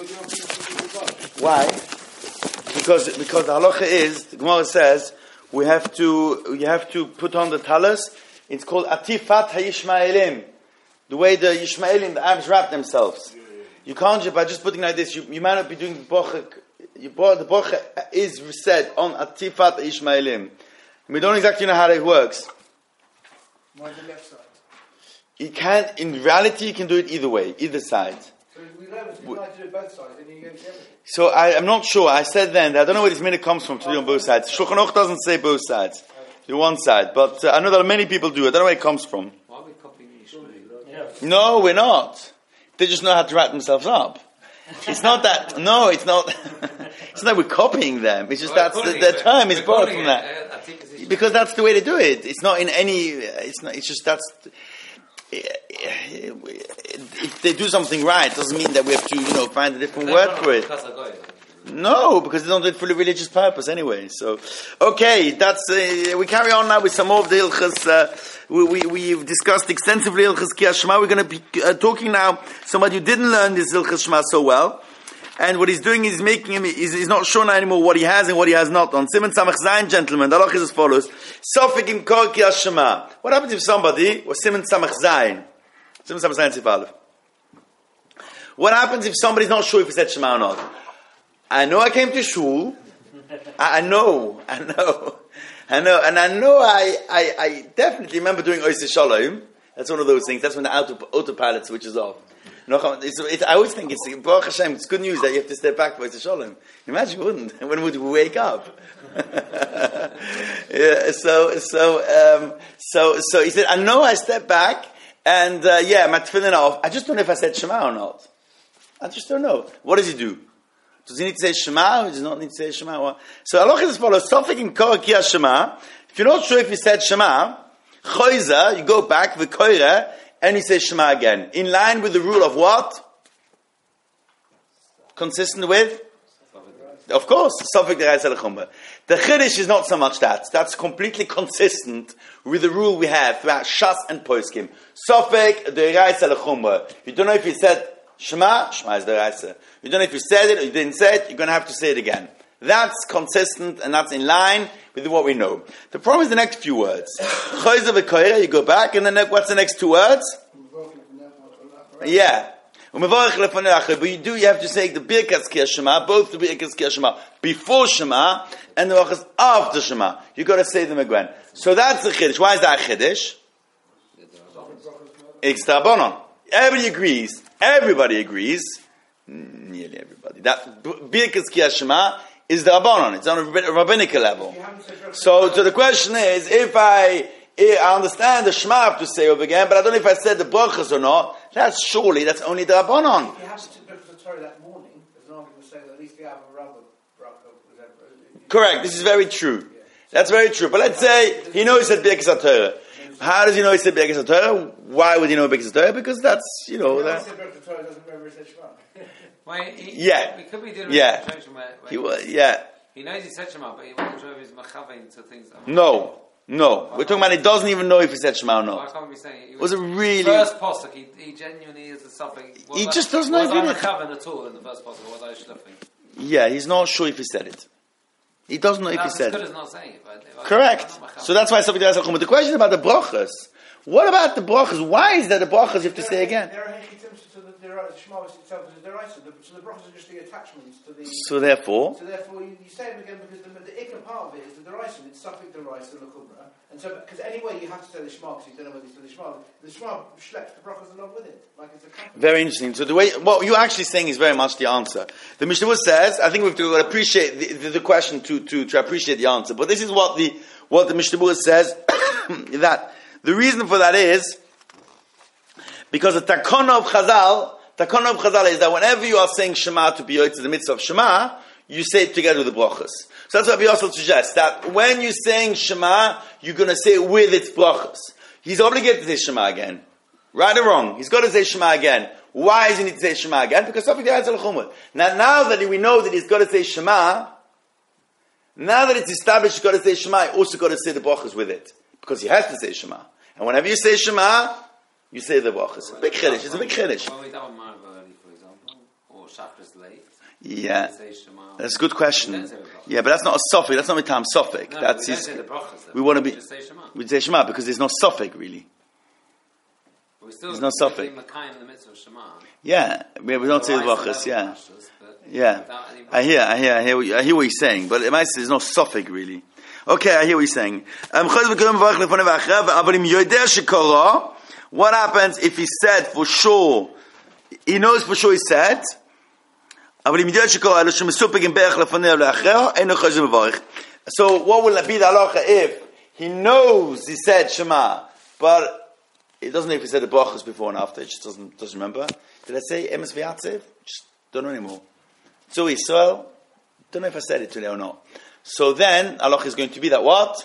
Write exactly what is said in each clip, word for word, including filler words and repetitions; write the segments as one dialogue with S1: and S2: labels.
S1: Why? Because because the halacha is, the Gemara says, we have to you have to put on the talis. It's called atifat hayishmaelim. The way the Yishmaelim, the Arabs wrap themselves. You can't just by just putting like this. You, you might not be doing the bocha. The bocha is said on atifat hayishmaelim. We don't exactly know how it works.
S2: Why the left side?
S1: You can't. In reality, you can do it either way, either side.
S2: So we learn to like to do both sides, and you get everything.
S1: So I, I'm not sure. I said then that I don't know where this minute comes from to do on both sides. Shulchan Aruch doesn't say both sides. Do one side, but uh, I know that many people do. I don't know where it comes from.
S3: Why are we copying Yishmael?
S2: Yeah.
S1: No, we're not. They just know how to wrap themselves up. It's not that. No, it's not. It's not that we're copying them. It's just
S3: Well,
S1: that's the,
S3: calling
S1: the
S3: it,
S1: term is
S3: we're
S1: borrowed
S3: calling
S1: from
S3: it,
S1: that.
S3: uh, I think it's-
S1: Because that's the way to do it. It's not in any. It's not. It's just that's. If they do something right, doesn't mean that we have to, you know, find a different word for it. No, because they don't do it for a religious purpose anyway. So, okay, that's uh, we carry on now with some more of the Hilchas. Uh, we, we we've discussed extensively Hilchas Kriyas Shema. We're going to be uh, talking now. Somebody who didn't learn this Hilchas Shema so well, and what he's doing is making him. He's, he's not sure now anymore what he has and what he has not. On Siman Samach Zayin, gentlemen, the halach is as follows: Sofik im kol Kriyas Shema. What happens if somebody was Siman Samach Zayin? Siman Samach Zayin Sif Aleph. What happens if somebody's not sure if he said Shema or not? I know I came to shul. I, I know, I know, I know, and I know I, I, I definitely remember doing Oisei Shalom. That's one of those things. That's when the auto, autopilot switches off. It's, it's, I always think it's Baruch Hashem. It's good news that you have to step back for Oisei Shalom. Imagine you wouldn't. When would we wake up? yeah. So, so, um, so, so he said, I know I stepped back, and uh, yeah, my tefillin off. I just don't know if I said Shema or not. I just don't know. What does he do? Does he need to say Shema or does he not need to say Shema? So Allah is as follows. Sofik in Korah Kriyas Shema. If you're not sure if you said Shema, Choyza, you go back, V'koira, and you say Shema again. In line with the rule of what? Consistent with? Of course, Sofik D'Oraisa L'Chumra. The Chiddush is not so much that. That's completely consistent with the rule we have throughout Shas and Poskim. Sofik D'Oraisa L'Chumra. You don't know if you said Shema, Shema is D'Oraisa. You don't know if you said it or you didn't say it, you're going to have to say it again. That's consistent and that's in line with what we know. The problem is the next few words. Choyza v'koira, you go back, and then what's the next two words? Yeah. But you do, you have to say the Birkas Kriyas Shema, both the Birkas Kriyas Shema before Shema, and the Brachas after Shema. You got to say them again. So that's the Chiddush. Why is that a Chiddush? It's D'Rabbanan. Everybody agrees. Everybody agrees. Nearly everybody. That Birkas Kriyas Shema is the Rabbanon. It's on a rabbinical level. So, so the question is, if I, if I understand the Shema I have to say over again, but I don't know if I said the brachas or not, that's surely, that's only the Rabbanon.
S2: If you have to look at the Torah that morning, there's an argument to say that at least you have a rubber bracha.
S1: Correct, this is very true. That's very true. But let's say, he knows that Birkas HaTorah. How does he know he said Birkas HaTorah? Why would he know Birkas HaTorah? Because that's, you know, that.
S3: Well, he,
S1: Yeah.
S3: We could be dealing
S1: Yeah.
S3: with a situation where, where
S1: He was, yeah.
S3: he knows he said Shema, but he wasn't sure if he's machavein to things. That
S1: No. No. We're talking about he doesn't even know if he said Shema or
S3: Why
S1: not.
S3: can't we say it?
S1: Was it really?
S3: First posuk, he, he genuinely is a suffix.
S1: He just doesn't know
S3: was
S1: if he
S3: I
S1: did.
S3: machavein at all in the first posuk, or was I shluffing?
S1: Yeah, he's not sure if he said it. He doesn't know if he
S3: That's as
S1: said
S3: good
S1: it.
S3: as not saying it. But if I-
S1: Correct.
S3: I'm not machavein.
S1: So that's why somebody else. But the question about the brachas. What about the brachas? Why is that the brachas you have to say again?
S2: There are hechitim to the the Shema itself is the Deraisa, so the brachas are just the attachments to the.
S1: So therefore,
S2: So therefore, you, you say them again because the, the ikka part of it is the Deraisa. It's Suffolk Deraisa L'Chumra, and so because anyway you have to say the Shema because you don't know whether you say the Shema. The Shema schleps the brachas along with it, like it's a company.
S1: very interesting. So the way what you're actually saying is very much the answer. The Mishnah says, I think we have to appreciate the, the, the question to, to to appreciate the answer. But this is what the what the Mishnah says that the reason for that is because the takana of Chazal. Takana of Chazal is that whenever you are saying Shema to be to the mitzvah of Shema, you say it together with the brachas. So that's what we also suggest, that when you're saying Shema, you're going to say it with its brachas. He's obligated to say Shema again. Right or wrong? He's got to say Shema again. Why does he need to say Shema again? Because Sofik D'Oraisa L'Chumra. Now, now that we know that he's got to say Shema, now that it's established he's got to say Shema, he also got to say the brachas with it. Because he has to say Shema. And whenever you say Shema, you say the brachas. Big chiddush. It's a big chiddush.
S3: When we daven Marav early, for example, or Shachris late.
S1: Yeah, that's a good question. Yeah, but that's not a suffix. That's not a time suffix.
S3: No,
S1: that's
S3: we,
S1: his,
S3: say the brachas,
S1: we want to be.
S3: Just say Shema.
S1: We say Shema because there's no suffix really.
S3: We still
S1: there's no suffix.
S3: The mitzvah of Shema.
S1: Yeah, we, we don't say the brachas. Yeah, yeah. I hear, I hear, I hear, what you, I hear what you're saying, but it might say there's no suffix really. Okay, I hear what you're saying. Um, what happens if he said for sure? He knows for sure he said. So what will be the halacha if he knows he said Shema, but it doesn't know if he said the brachas before and after, it just doesn't doesn't remember. Did I say emes v'yatzev? Just don't know anymore. So Yisrael, don't know if I said it today or not. So then halacha is going to be that what?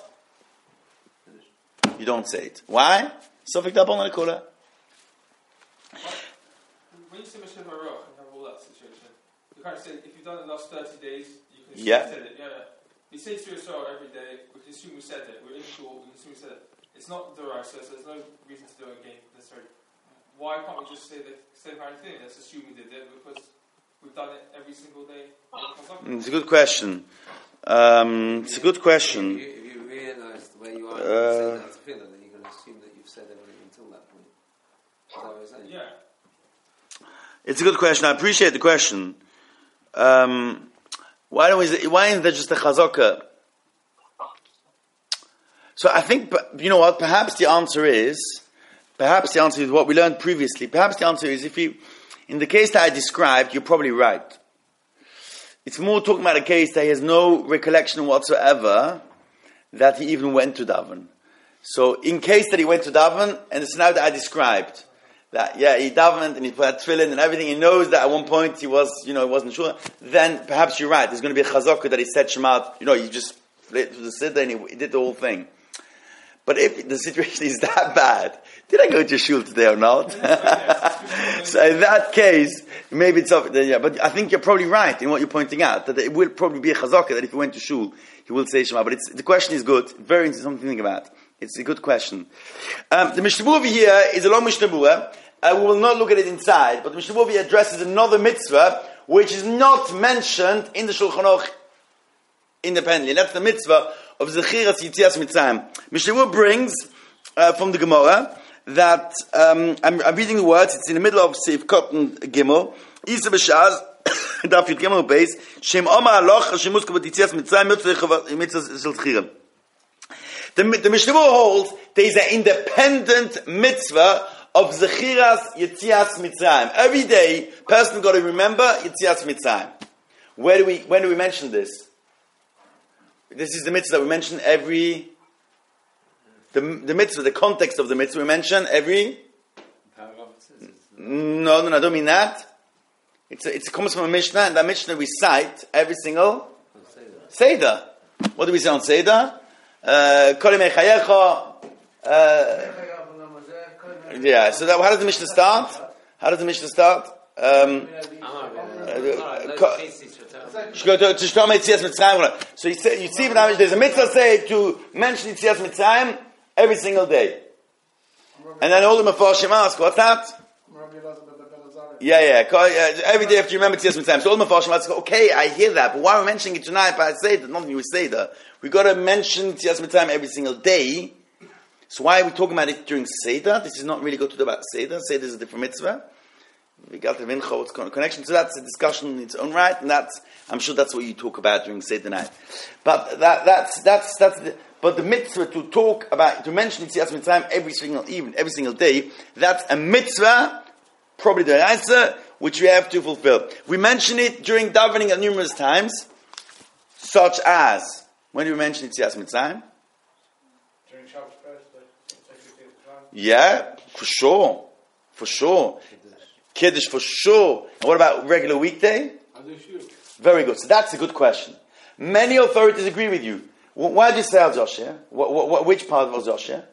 S1: You don't say it. Why? Sofik dabon l'kola.
S4: When you say Mishnah Baruch and have all that situation, you can't say if you've done the last thirty days, you can assume
S1: yeah.
S4: you said it. Yeah, yeah. You say to yourself every day, we can assume we said it. We're in shul, we can assume we said it. It's not deraisa, so there's no reason to do it again necessarily. Why can't we just say the same kind of thing? Let's assume we did it because we've done it every single day.
S1: It's a good question. Um, it's a good question.
S3: If you, if you realise the way you are,
S1: uh,
S3: and say that to then you're going to assume that you've said everything until that point. Is that what you're saying?
S4: Yeah.
S1: It's a good question. I appreciate the question. Um, why don't we? Why isn't there just a chazaka? So I think, you know what? Perhaps the answer is, perhaps the answer is what we learned previously. Perhaps the answer is if you, in the case that I described, you're probably right. It's more talking about a case that he has no recollection whatsoever that he even went to daven. So in case that he went to daven, and it's now that I described, that, yeah, he davened and he put tefillin and everything, he knows that at one point he was, you know, he wasn't sure, then perhaps you're right. There's going to be a chazaka that he said Shema, you know, he just flit to the siddur and he, he did the whole thing. But if the situation is that bad, did I go to shul today or not? So in that case, maybe it's off. Yeah, but I think you're probably right in what you're pointing out, that it will probably be a chazaka that if he went to shul, he will say Shema. But it's, the question is good, very interesting, something to think about. It's a good question. Um, the Mishnah Berurah over here is a long Mishnah Berurah. Uh, we will not look at it inside, but the Mishnah Berurah over here addresses another mitzvah which is not mentioned in the Shulchan Aruch independently. And that's the mitzvah of Zechiras Yitzias Mitzrayim. Mishnah Berurah brings uh, from the Gemara that um, I'm, I'm reading the words. It's in the middle of Seif Cotton Gimel. Isa b'shaz Daf Yud Gimel Beis Shem Omar Aloch Hashem Muskah B'Yitzias Mitzrayim Mitzvah Shel Zechira. The the Mishnah Berurah holds there is an independent mitzvah of Zechiras Yitzias Mitzrayim. Every day, person got to remember Yitzias Mitzrayim. Where do we when do we mention this? This is the mitzvah that we mention every, the, the mitzvah, the context of the mitzvah we mention every, no, no, no, I don't mean that. It's a, it's, it comes from a Mishnah, and that Mishnah we cite every single Seder. What do we say on Seder? Uh, yeah, so that, how does the Mishnah start? How does the Mishnah start? Um, So you, say, you see, there's a mitzvah say to mention Yitzias Mitzrayim every single day. And then all the Mefarshim ask, what's that? Yeah, yeah. Every day after you remember Yitzias Mitzrayim. So all the Mefarshim ask, okay, I hear that, but why are we mentioning it tonight? But I say that, nothing we say that. We got to mention Yitzias Mitzrayim every single day. So why are we talking about it during Seder? This is not really good to do about Seder. Seder is a different mitzvah. We got the Mincha, what's connection. So that's a discussion in its own right, and that's, I'm sure that's what you talk about during Seder night. But that, that's, that's, that's the, but the mitzvah to talk about, to mention Yitzias Mitzrayim every single evening, every single day, that's a mitzvah, probably the answer, which we have to fulfill. We mention it during davening at numerous times, such as, when do we mention Yitzias Mitzrayim?
S2: During Shabbos first,
S1: yeah, for sure. For sure. Kiddush for sure. And what about regular weekday? Very good. So that's a good question. Many authorities agree with you. Why do you say Al Joshua? What, what, which part of Al Joshua?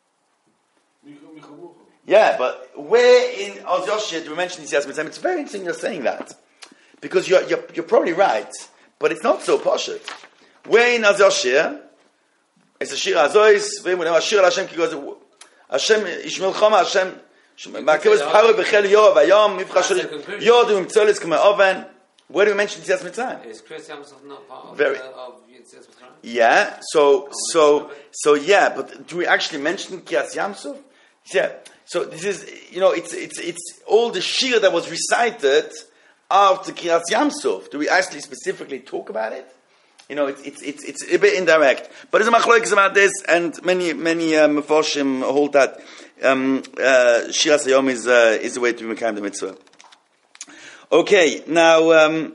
S1: Yeah, but where in Al Joshua do we mention Yitzias Mitzrayim? It's very interesting you're saying that. Because you're, you're, you're probably right, but it's not so poshut. Where in Al Joshua? It's a Shir Azois, Shir Hashem, Hashem, Ishmael Chama, Hashem, Ma'akibas Paro b'chel Yov Ayom Mifchashel Yodim Tzolis K'ma Oven. Where do we mention Yetzias Mitzrayim?
S3: Is Kriyas Yamsuf not part of,
S1: Very.
S3: uh, of Yetzias Mitzrayim?
S1: Yeah. So so so yeah. But do we actually mention Kriyas Yamsuf? Yeah. So this is, you know, it's it's it's all the shir that was recited after Kriyas Yamsuf. Do we actually specifically talk about it? You know, it's it's it's it's a bit indirect. But there's a machlokes about this, and many many um, mefarshim hold that um, uh, Shiras Hayom is uh, is the way to make the mitzvah. Okay, now, um,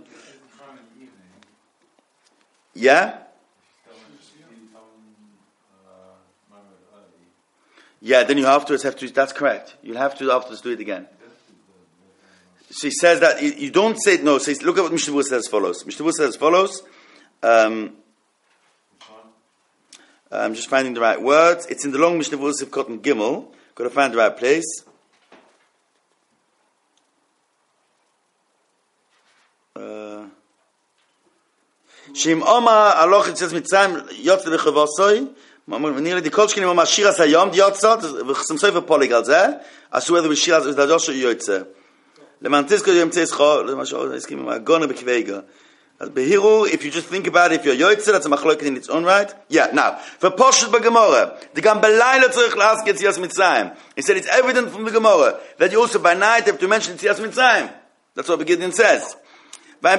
S1: yeah, yeah. Then you afterwards have to. That's correct. You'll have to afterwards do it again. So he says that you, you don't say no. So look at what Mishnah Berurah says as follows. Mishnah Berurah says as follows. Um, I'm just finding the right words. It's in the long Mishnah Berurah Sivkot and Gimel. Got to find the right place. Shim Oma Aloch Yetzias Mitzrayim Yotze B'Chavosoi. Nirli di Kol Shkenim Oma Shiras Hayom di Yotzot v'Chasam Sofer Polig al Zeh Asu Edu B'Shiras V'Dadosho Yotze Leman Tizko Yom Tzescho Lemasho Eskim Oma Gona B'Kiveiga. Behiru, if you just think about it, if you're Yotze, that's a machloket in its own right. Yeah, now, for Poshet B'Gemorah, the Gam Belayla Tzorich L'Ask Yetzias Mitzrayim. He said it's evident from the Gemorah that you also by night have to mention Yetzias Mitzrayim. That's what Gideon says. It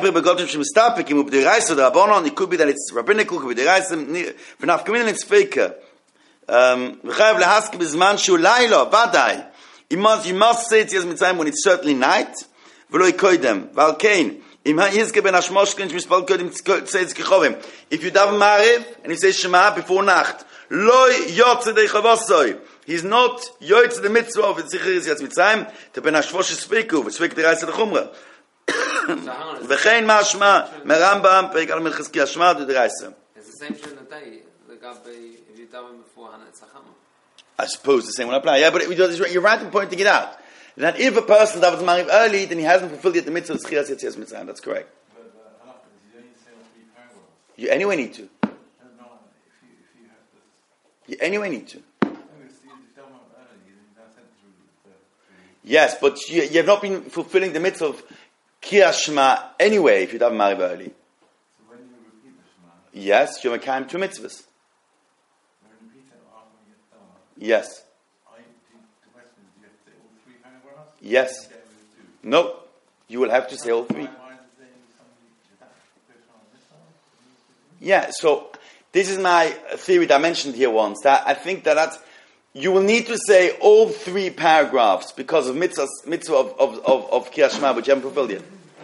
S1: could be that it's rabbinical, could be deraisa, v'naf kamin it's faker. Um, v'chayav lehask b'zman shu laylo, vadai. You must, you must say Yetzias Mitzrayim when it's certainly night. V'lo yikoidem. V'alkein. Im ha'yizke ben hashmoshkin shmispal kodim tzeiz kichovim. If you daven Mariv, and you say Shema before Nacht, lo yotze dei chavosoi. He's not yotze the mitzvah of Yetzias Mitzrayim, to ben hashvosh speku, v'svek deraisa l'chumra. V'chein ma'ashma merambam perik al Melchizki hashma to deraisa.
S3: It's the same during the day. The Gabbai, if you daven beforehand, it's a chama.
S1: I suppose the same will apply. Yeah, but it, you're right in pointing it out. That if a person davens Mariv early, then he hasn't fulfilled yet the mitzvah of Zchiras Yetzias Mitzrayim. That's correct.
S5: But uh, you only say all three paragraphs.
S1: You anyway need to.
S5: No, no, if you, if you have this.
S1: You anyway need to.
S5: No, if you don't want early, then that's it through the, through
S1: Yes, but you, you have not been fulfilling the mitzvah of Kriyas Shema anyway if you daven Mariv early.
S5: So when you repeat the Shema,
S1: Yes, you're makayim two mitzvahs.
S5: when you repeat it after you get done,
S1: Yes.
S5: I, the, the question is, do you have to say all three paragraphs?
S1: Yes.
S5: Get rid of two.
S1: No. You will have to say all three.
S5: Why, why is it saying somebody, is that first one on this side?
S1: Yeah, so this is my theory that I mentioned here once, that I think that that's, you will need to say all three paragraphs because of mitzvah, mitzvah of, of, of, of Kriyas Shema, which you haven't fulfilled yet.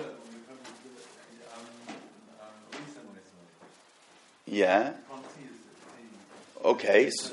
S1: Yeah. Okay. So,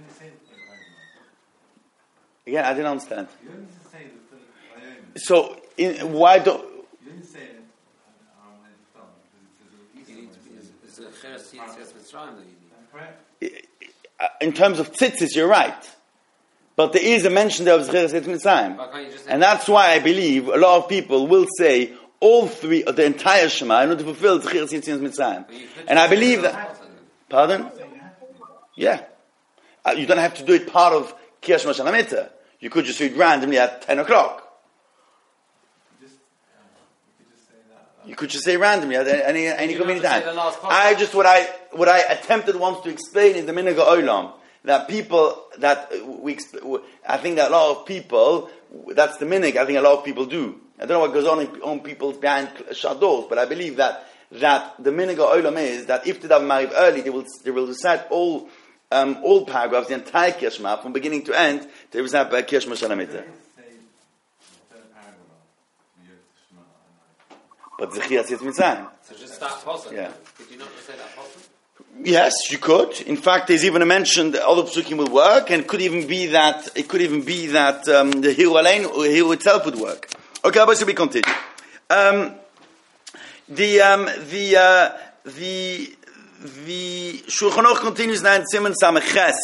S1: again, I didn't understand.
S5: You only say the Naomi.
S1: So, in, why don't...
S5: You only say it um, when it's done, because
S3: You
S5: it
S3: need
S5: says
S3: to
S5: a
S3: be,
S5: reason.
S3: it's a Cheres Yetzias Mitzrayim that you need.
S5: Correct?
S1: In terms of tzitzis, you're right. But there is a mention there of Zchiras Yetzias Mitzrayim.
S3: Why can't you just say
S1: And that's why I believe a lot of people will say all three, of the entire Shema, in order to fulfill Zchiras Yetzias Mitzrayim.
S3: But you could
S1: And I
S3: just
S1: believe
S3: say
S1: that...
S3: the
S1: Pardon? Yeah. Uh, you don't have to do it part of Kriyas Shema Shana Mitzvah. You could just do it randomly at ten o'clock.
S5: Just, uh, you could just say that.
S1: You could just say randomly at any, any
S3: You
S1: convenient
S3: don't have to
S1: time.
S3: say the last part.
S1: I just, what I, what I attempted once to explain is the Minhag Olam. That people, that we, I think that a lot of people, that's the Minhag, I think a lot of people do. I don't know what goes on in, on people's behind shut doors, but I believe that, that the Minhag Olam is that if they daven Mariv early, they will, they will recite all, um, all paragraphs, the entire Kriyas Shema, from beginning to end, they will recite Kriyas Shema Shana Mitzvah.
S5: Say the third paragraph. You have to Shema.
S1: But Zchiras Yetzias Mitzrayim.
S3: So just that possible.
S1: Yeah.
S3: Could you not just say that possible?
S1: Yes, you could. In fact, there's even a mention that other psukim will work, and it could even be that it could even be that um, the Hiru Alein or Hiru itself would work. Okay, but so we continue. Um, the um, the uh, the the Shulchan Aruch continues now in Siman Samech Ches.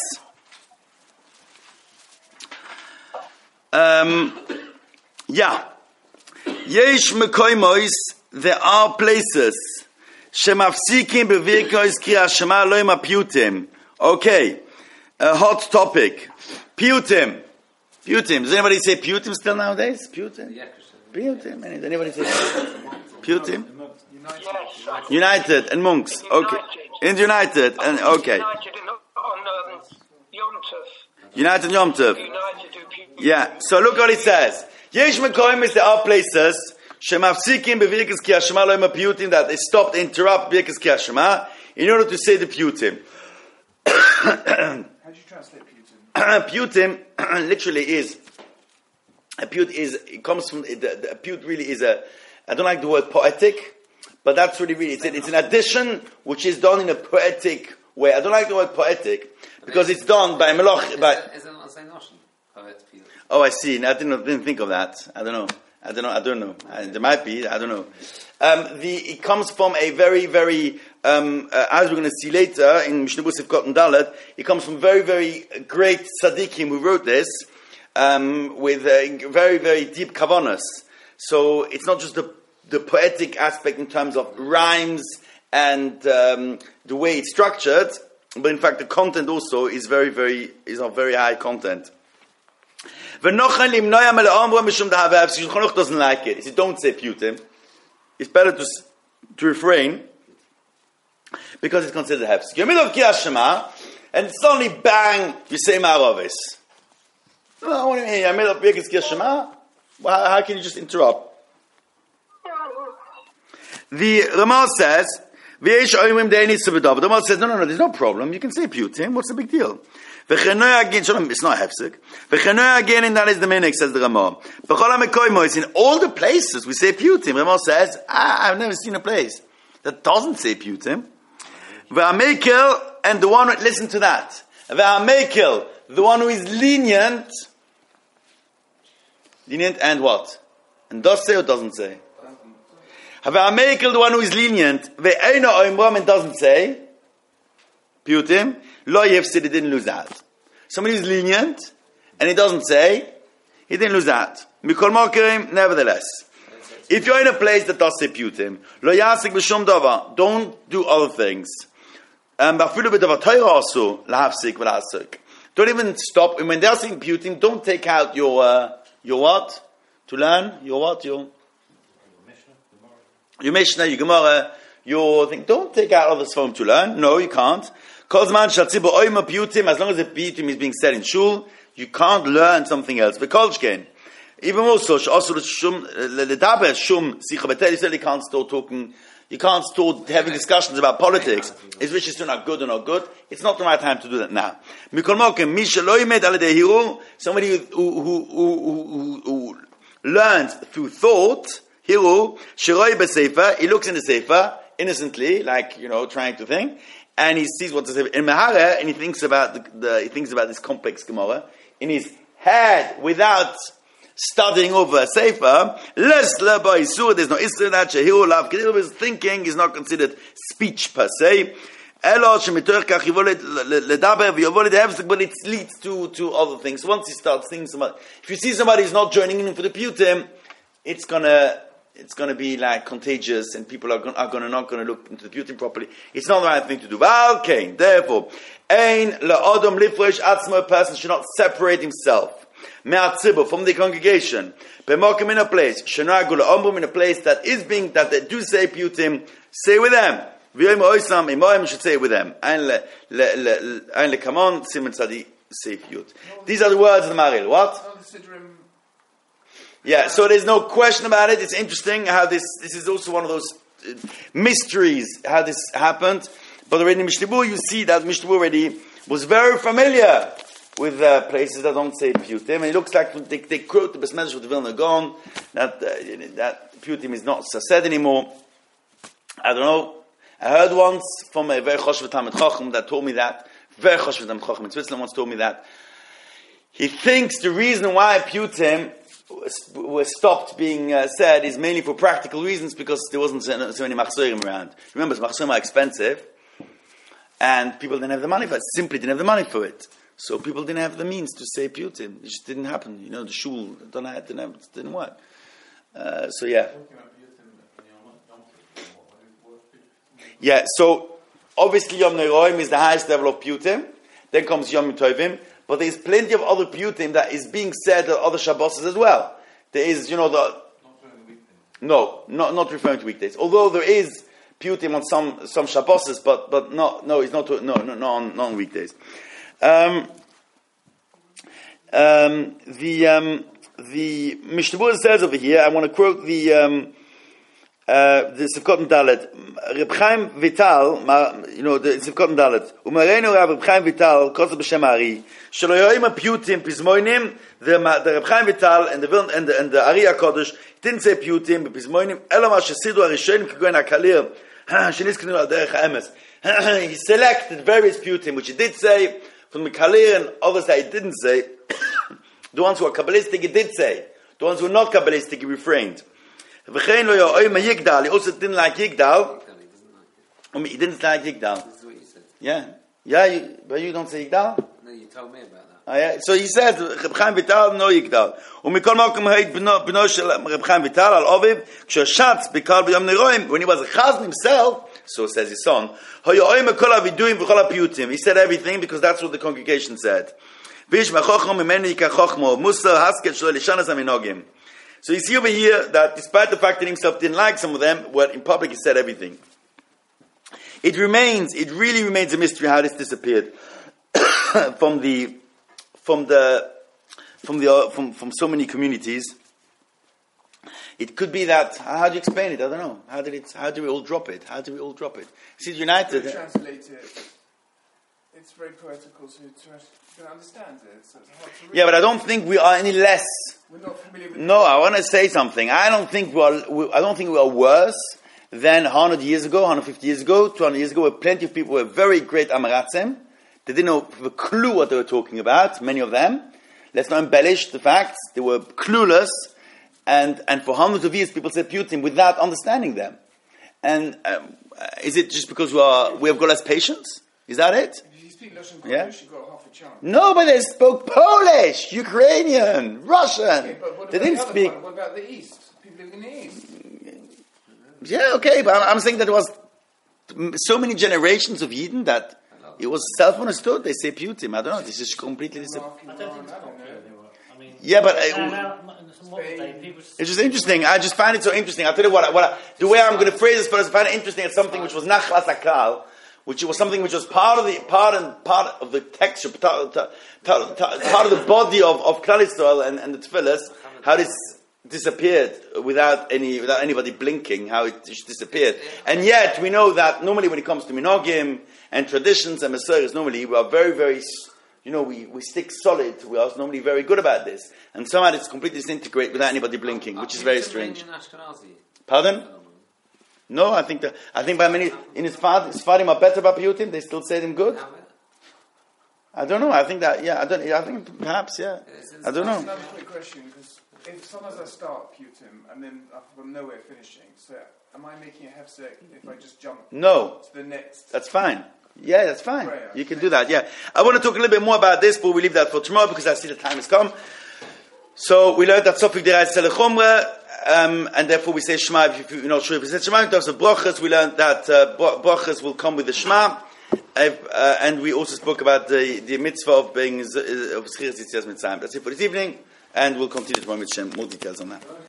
S1: Um, yeah, Yesh Mekoymos. There are places. Shemafsikim bevirkos Kriyas Shema loim apiyutim. Okay, a hot topic. Piyutim. Putim. Does anybody say Putim still nowadays? Putim?
S3: Yeah,
S1: Putim. Any- Anybody say Putim?
S6: Yes.
S1: United and monks. Okay. In United. And okay.
S6: United in, on um, Yom Tov.
S1: United Yom Tov.
S6: United do people.
S1: Yeah. So look what it says. Yesh mekoim is there are places shemafsikim bevirkes ki hashema lo Putim that they stopped interrupt birkes ki hashema in order to say the Putim.
S2: How do you translate Putin?
S1: Putim literally is a put is it comes from the, the, a put really is a I don't like the word poetic, but that's really really it's, it's an addition which is done in a poetic way. I don't like the word poetic because it's done by Meloch. By
S3: Is it not saying notion?
S1: oh, I see. I didn't didn't think of that. I don't know. I don't know. I don't know. I, there might be. I don't know. Um, the it comes from a very very um, uh, as we're going to see later in Mishnah B'Sif Cotton Dalet. It comes from very very great tzaddikim who wrote this um, with uh, very very deep kavanas. So it's not just the the poetic aspect in terms of rhymes and um, the way it's structured, but in fact the content also is very very is of very high content. Shulchan Aruch doesn't like it. He said, don't say Putim. It's better to, to refrain because it's considered hefsek. You're in the middle of Ki Hashema, and suddenly, bang, you say Ma'aravis. No, I want to hear you. I'm in the middle of Birkes Ki Hashema. Well, how, how can you just interrupt? The Ramah says, the Ramah says, no, no, no, there's no problem. You can say Putim. What's the big deal? It's not hefsek. Again, and that is the minik, says the Ramah. In all the places we say Putim, Ramah says, ah, I've never seen a place that doesn't say Putim. V'amekel, and the one, listen to that. V'amekel, the one who is lenient, lenient and what? And does say or doesn't say? V'amekel, the one who is lenient, ve'eino oimram, and doesn't say Putim. Lo yefsid, he didn't lose out. Somebody who's lenient, and he doesn't say, he didn't lose out. Mikol Mokerim, nevertheless. If you're in a place that does say Putim, lo yasik b'shum davar, don't do other things. Um, don't even stop. When they're saying Putim, don't take out your, uh, your what? To learn? Your what? Your, your Mishnah, your Gemara, your thing. Don't take out others' phone to learn. No, you can't. As long as the Putim is being said in Shul, you can't learn something else. Even also, you said you can't start talking, you can't start having discussions about politics. Is Rishis not good or not good? It's not the right time to do that now. Somebody who, who, who, who, who learns through thought, he looks in the Sefer, innocently, like, you know, trying to think, and he sees what to say in Mahara, and he thinks about the, the he thinks about this complex Gemara in his head without studying over a Sefer. Less leba isur. There's no isur that shehiru lav. His thinking is not considered speech per se. But it leads to to other things. Once he starts thinking, somebody, if you see somebody who's not joining in for the Putim, it's gonna. It's going to be like contagious, and people are going, are going to not going to look into the Putim properly. It's not the right thing to do. Okay, therefore, ein la'adam lifresh atzmo, a person should not separate himself me'atzibur, from the congregation. B'mokim, in a place shenagu la'omrum, in a place that is being that they do say Putim, say with them. V'yom oisam imoim, should say with them. Ein le le ein lekamon simen tzadi seif yud. These are the words of the Maril. What? Yeah, so there's no question about it. It's interesting how this, this is also one of those uh, mysteries, how this happened. But already in Mishnah Berurah, you see that Mishnah Berurah already was very familiar with uh, places that don't say Putim. And it looks like they, they quote the Bes Medrash of the Vilna Gaon, that, uh, that Putim is not said anymore. I don't know. I heard once from a very Choshev Talmid Chacham that told me that, very Choshev Talmid Chacham in Switzerland once told me that, he thinks the reason why Putim was stopped being uh, said is mainly for practical reasons, because there wasn't so, so many machzorim around. Remember, machzorim are expensive, and people didn't have the money for it. Simply didn't have the money for it. So people didn't have the means to say Putim. It just didn't happen. You know, the shul didn't, have, didn't, have, didn't work. Uh, so yeah. Yeah, so obviously Yom Neroim is the highest level of Putim. Then comes Yom Tovim. but there's plenty of other piyutim that is being said at other Shabbos as well. There is, you know, the
S5: Not during the weekday.
S1: no, not not referring to weekdays. Although there is piyutim on some some Shabbos, but but not no, it's not no no not on not on weekdays. Um, um, the um, the Mishnah Berurah says over here. I want to quote the. Um, Uh, the Sivkot Dalet, Reb Chaim Vital, you know, the Sivkot Dalet. Umarenu Reb Chaim Vital, Kosa b'Shem Ari, Shelo yoyim piyutim pizmoinim. The the Reb Chaim Vital and the Vilna and the and the Ari HaKodesh didn't say piyutim pizmoinim. Elo ma shesidu harishonim kigoyin hakalir sheniskenu al derech ha'emes. He selected various piyutim which he did say from the kalir and others that he didn't say. The ones who are kabbalistic he did say. The ones who are not kabbalistic he refrained. He also didn't like Yigdal. He didn't like Yigdal.
S3: This is what you said.
S1: Yeah. Yeah, you, but you don't say Yigdal?
S3: No, you told me about that.
S1: Oh, yeah. So he said, Reb Chaim Vital, no Yigdal. ומכל מקום היית בנו של רב חיים ויטל על אוביב, כששץ בקהל ביום נרואים, when he was a chazan himself, so says his son, היה אוים בכל הווידויים וכל הפיוטים. He said everything because that's what the congregation said. ויש מהחוכם ממנו יקח חוכמו, מוסר הסקת שלו לשנס המנהוגים. So you see over here that despite the fact that himself didn't like some of them, well, in public he said everything. It remains, it really remains a mystery how this disappeared from the, from the, from the, uh, from, from so many communities. It could be that, how do you explain it? I don't know. How did it, how do we all drop it? How do we all drop it? See, United.
S2: To translate it, it's very poetical, so you can understand it. So it's hard to read.
S1: Yeah, but I don't think we are any less.
S2: We're not familiar with
S1: No, I want to say something. I don't think we are. We, I don't think we are worse than one hundred years ago, one hundred fifty years ago, two hundred years ago, where plenty of people were very great Amaratzim. They didn't know have a clue what they were talking about. Many of them. Let's not embellish the facts. They were clueless, and and for hundreds of years, people said piyutim without understanding them. And um, is it just because we are we have got less patience? Is that it?
S2: If you speak Russian
S1: Yeah.
S2: Polish, you've got half a chance.
S1: No, but they spoke Polish, Ukrainian, Russian.
S2: Okay, but what
S1: They
S2: about
S1: didn't
S2: the other
S1: speak.
S2: part? What about the East? People living in the East.
S1: Yeah, okay, but I'm, I'm saying that there was so many generations of Yidden that it was self-understood. They say piyutim. I don't know. This is completely. Dis-
S2: Mark
S7: I
S2: and
S7: don't
S2: Ron,
S7: think it's
S2: I don't know.
S7: popular anymore. I mean,
S1: yeah, but
S7: now,
S1: uh,
S7: now, in modern day, people just
S1: it's just interesting. I just find it so interesting. I'll tell you what. I- what I, the way I'm going to phrase this, but I find it interesting. It's something which was nachlas akal, which was something which was part of the part and part of the texture, part, part, part, part of the body of of Klal Yisrael and, and the Tefillas. How this disappeared without any without anybody blinking. How it just disappeared, and yet we know that normally when it comes to minhagim and traditions and Messiahs, normally we are very very. You know, we, we stick solid. We are normally very good about this, and somehow it's completely disintegrate without anybody blinking, which is very strange. Pardon? No, I think that I think by many in his father, his father are better about piyutim. They still say them good. I don't know. I think that yeah. I don't. I think perhaps yeah. I don't know.
S2: Another quick question, because if sometimes I start Putim and then I've got no way of finishing, so am I making a hefsek if I just jump
S1: No,
S2: to the next?
S1: that's fine. Yeah, that's fine.
S2: Prayer.
S1: You can do that. Yeah, I want to talk a little bit more about this, but we leave that for tomorrow because I see the time has come. So we learned that Sofik Derais Selechomra, um, and therefore we say Shema. If you're not sure if we say Shema in terms of brachas, we learned that uh, brachas will come with the Shema, uh, uh, and we also spoke about the, the mitzvah of being of Schiras Yitzias Mitzrayim. That's it for this evening, and we'll continue tomorrow with Shem. More details on that.